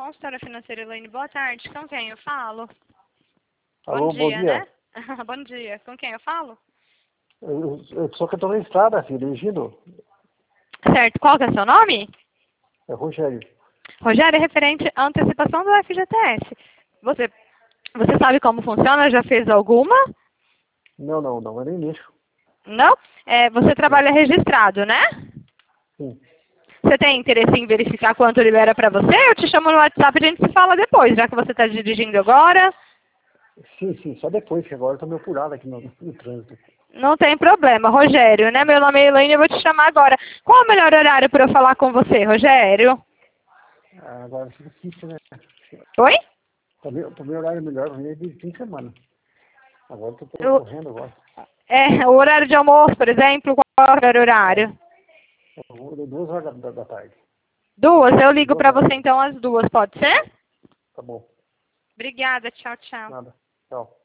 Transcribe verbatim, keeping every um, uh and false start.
consultora financeira Elaine, boa tarde. Com quem eu falo? Alô, bom dia, bom dia. né? Bom dia. Com quem eu falo? Eu, eu sou que eu estou na estrada, filho, dirigindo. Certo. Qual que é o seu nome? É Rogério. Rogério, é referente à antecipação do F G T S. Você, você sabe como funciona? Já fez alguma? Não, não, não, eu nem mexo. Não? É, você trabalha registrado, né? Sim. Você tem interesse em verificar quanto libera para você? Eu te chamo no WhatsApp e a gente se fala depois, já que você está dirigindo agora. Sim, sim, só depois, que agora eu estou meio apurado aqui no, no trânsito. Não tem problema, Rogério, né? Meu nome é Elaine, eu vou te chamar agora. Qual é o melhor horário para eu falar com você, Rogério? Ah, agora fica difícil, né? Oi? Para mim, horário melhor para mim é de fim de semana. Agora eu estou Eu, correndo agora. é, o horário de almoço, por exemplo, qual é o horário? Eu vou de duas horas da, da tarde. Duas? Eu ligo Duas para horas. você então às duas, pode ser? Tá bom. Obrigada, tchau, tchau. Nada. Tchau.